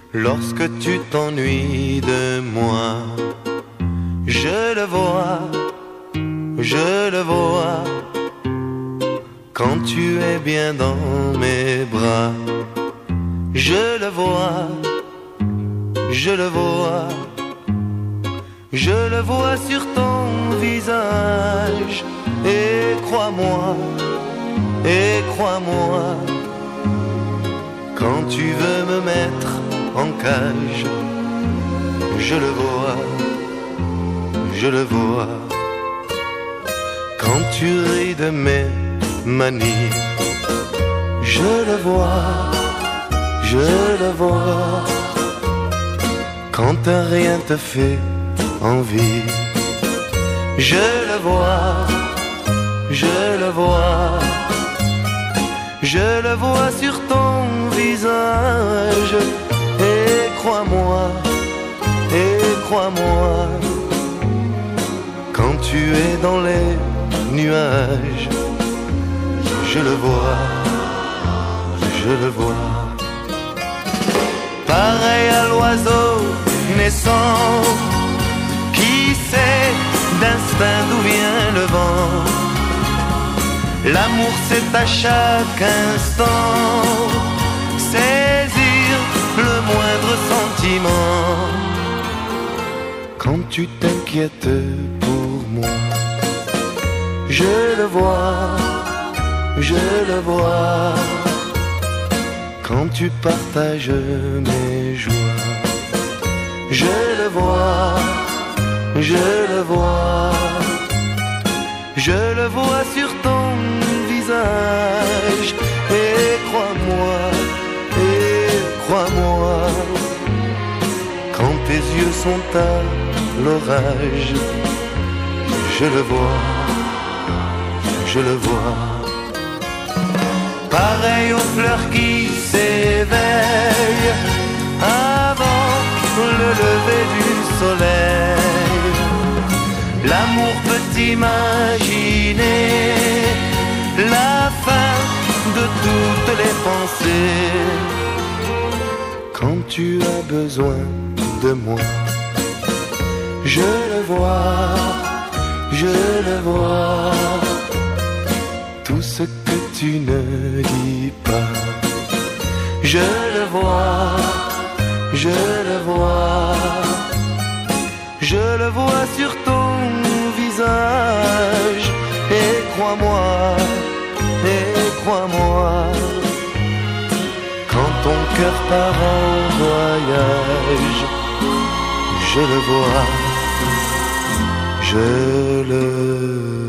lorsque tu t'ennuies de moi. Je le vois, je le vois, quand tu es bien dans mes bras. Je le vois, je le vois, je le vois sur ton visage. Et crois-moi, quand tu veux me mettre en cage, je le vois, je le vois. Quand tu ris de mes manies, je le vois, je le vois. Quand un rien te fait envie, je le vois, je le vois. Je le vois sur ton visage. Et crois-moi, quand tu es dans les nuages, je le vois, je le vois. Pareil à l'oiseau naissant, qui sait d'instinct d'où vient le vent. L'amour c'est à chaque instant saisir le moindre sentiment. Quand tu t'inquiètes pour moi, je le vois, je le vois. Quand tu partages mes joies, je le vois, je le vois. Je le vois sur ton visage. Et crois-moi, quand tes yeux sont à l'orage, je le vois, je le vois. Pareil aux fleurs qui s'éveillent avant le lever du soleil. L'amour peut imaginer la fin de toutes les pensées. Quand tu as besoin de moi, je le vois, je le vois. Tout ce que tu ne dis pas, je le vois, je le vois. Je le vois sur ton visage. Et crois-moi, quand ton cœur part en voyage, je le vois, je le